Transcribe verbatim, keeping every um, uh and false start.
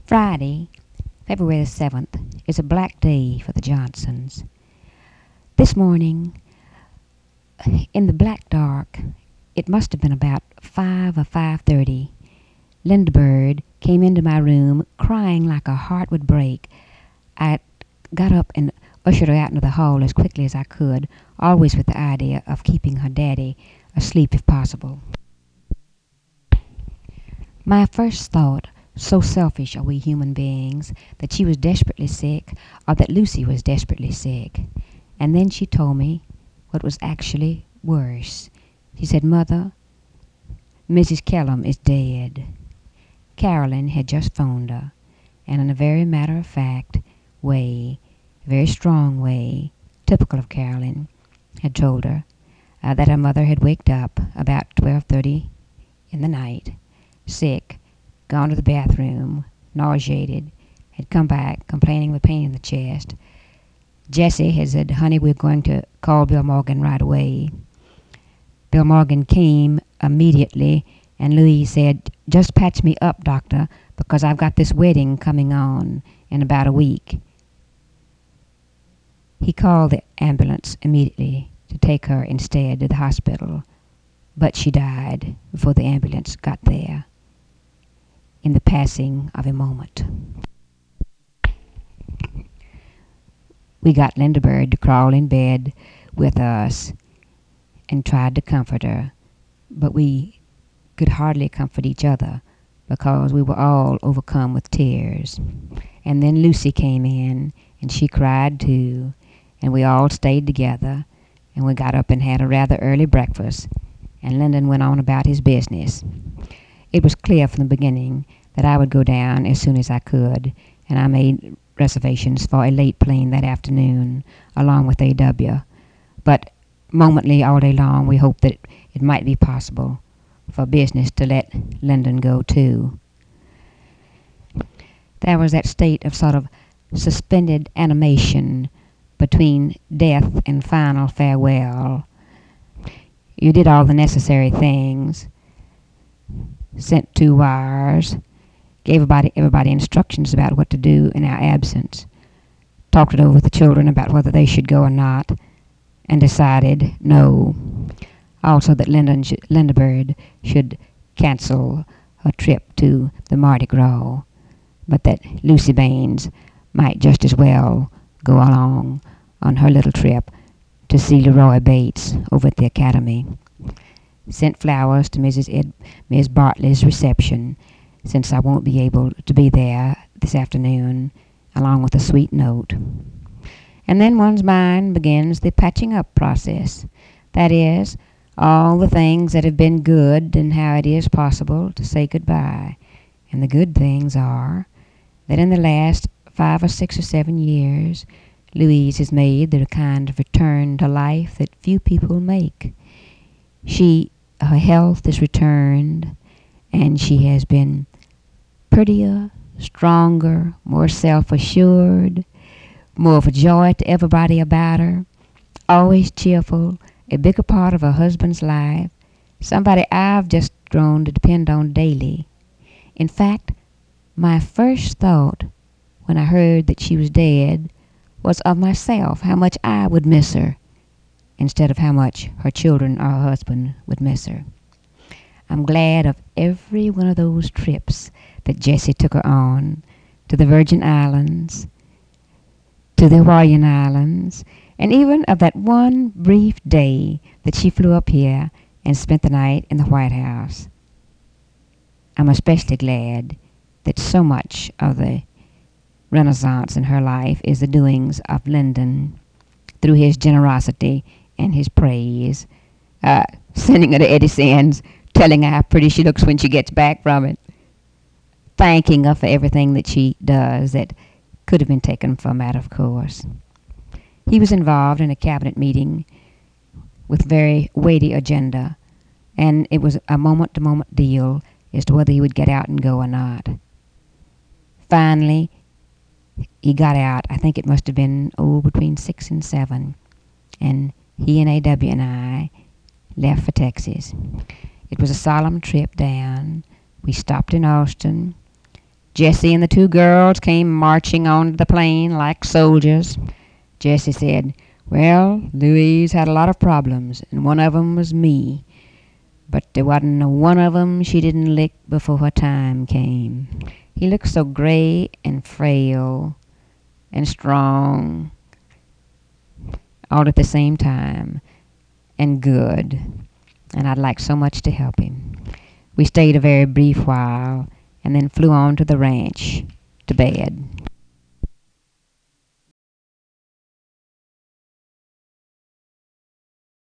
Friday, February the seventh, is a black day for the Johnsons. This morning, in the black dark, it must have been about five or five thirty, Linda Bird came into my room crying like her heart would break. I got up and ushered her out into the hall as quickly as I could, always with the idea of keeping her daddy asleep if possible. My first thought, so selfish are we human beings, that she was desperately sick, or that Lucy was desperately sick. And then she told me what was actually worse. She said, "Mother, Missus Kellum is dead." Carolyn had just phoned her, and in a very matter-of-fact way, a very strong way, typical of Carolyn, had told her uh, that her mother had waked up about twelve thirty in the night, sick, gone to the bathroom, nauseated, had come back complaining of pain in the chest. Jessie had said, "Honey, we're going to call Bill Morgan right away." Bill Morgan came immediately, and Louise said, "Just patch me up, doctor, because I've got this wedding coming on in about a week." He called the ambulance immediately to take her instead to the hospital, but she died before the ambulance got there, in the passing of a moment. We got Linda Bird to crawl in bed with us and tried to comfort her, but we could hardly comfort each other because we were all overcome with tears. And then Lucy came in, and she cried too, and we all stayed together, and we got up and had a rather early breakfast, and Lyndon went on about his business. It was clear from the beginning that I would go down as soon as I could, and I made reservations for a late plane that afternoon, along with A W. But momently, all day long, we hoped that it might be possible for business to let Lyndon go too. There was that state of sort of suspended animation between death and final farewell. You did all the necessary things, sent two wires, gave everybody, everybody instructions about what to do in our absence, talked it over with the children about whether they should go or not, and decided no. Also that Linda, sh- Linda Bird should cancel her trip to the Mardi Gras, but that Lucy Baines might just as well go along on her little trip to see Leroy Bates over at the Academy. Sent flowers to Missus Ed, Miss Bartley's reception, since I won't be able to be there this afternoon, along with a sweet note. And then one's mind begins the patching up process. That is, all the things that have been good and how it is possible to say goodbye. And the good things are that in the last five or six or seven years, Louise has made the kind of return to life that few people make. She, her health is returned, and she has been prettier, stronger, more self-assured, more of a joy to everybody about her, always cheerful, a bigger part of her husband's life, somebody I've just grown to depend on daily. In fact, my first thought when I heard that she was dead was of myself, how much I would miss her, instead of how much her children or her husband would miss her. I'm glad of every one of those trips that Jessie took her on, to the Virgin Islands, to the Hawaiian Islands, and even of that one brief day that she flew up here and spent the night in the White House. I'm especially glad that so much of the renaissance in her life is the doings of Lyndon, through his generosity and his praise, uh, sending her to Eddie Sands, telling her how pretty she looks when she gets back from it, thanking her for everything that she does that could have been taken for a matter of course. He was involved in a cabinet meeting with very weighty agenda, and it was a moment-to-moment deal as to whether he would get out and go or not. Finally, he got out. I think it must have been, oh, between six and seven, and he and A W and I left for Texas. It was a solemn trip down. We stopped in Austin, Jessie and the two girls came marching onto the plane like soldiers. Jessie said, "Well, Louise had a lot of problems, and one of 'em was me. But there wasn't a one of 'em she didn't lick before her time came." He looked so gray and frail and strong all at the same time, and good, and I'd like so much to help him. We stayed a very brief while and then flew on to the ranch to bed.